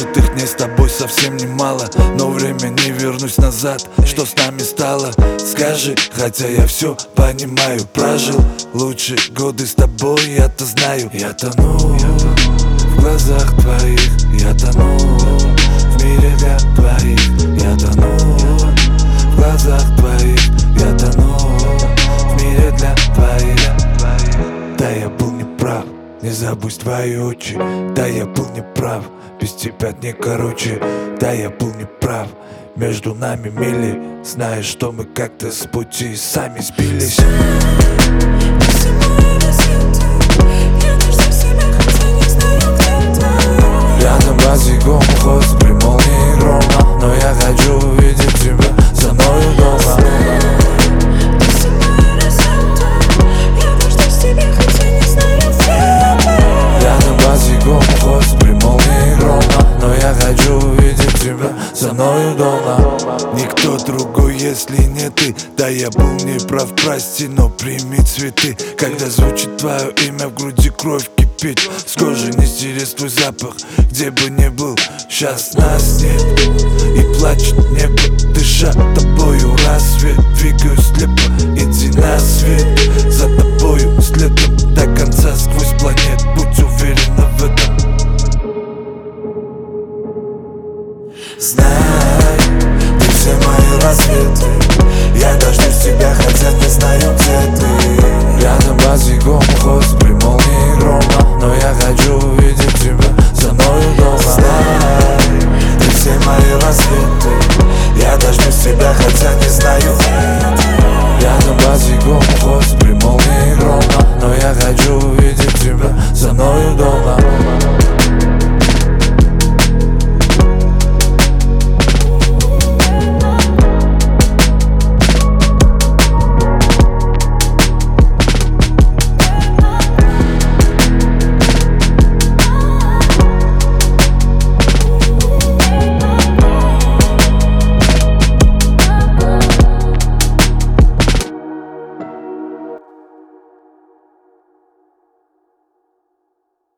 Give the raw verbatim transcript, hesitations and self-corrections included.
Прожитых дней с тобой совсем немало, но время не вернусь назад. Что с нами стало? Скажи, хотя я все понимаю. Прожил лучшие годы с тобой, я-то знаю. Я тону в глазах твоих, я тону в мире для твоих. Я тону в глазах твоих, я тону в мире для твоих. Да, я был неправ, не забудь твои очи. Да, я был неправ, без тебя не короче. Да, я был неправ, между нами мили. Знаешь, что мы как-то с пути сами сбились. Рядом босиком хвост при молнии грома, но я хочу увидеть тебя за мною дома. Рядом босиком хвост при молнии грома, но я хочу увидеть тебя за мною дома. Никто другой, если не ты. Да, я был неправ, прости, но прими цветы. Когда звучит твое имя, в груди кровь кипит. С кожи не стереть твой запах, где бы ни был. Сейчас нас нет, и плачет небо, дыша тобою рассвет. Двигаюсь слепо, иди на свет, за тобою следом до конца сквозь планет. Будь уверена в этом. Знай, ты все мои рассветы. Я дождусь тебя, хотя не знаю, где ты. Рядом босиком хвост при молнии грома, но я хочу увидеть тебя за мною дома. Знай, ты все мои рассветы. Я дождусь тебя, хотя не знаю. Рядом босиком хвост при молнии грома, но я хочу увидеть тебя за мною дома.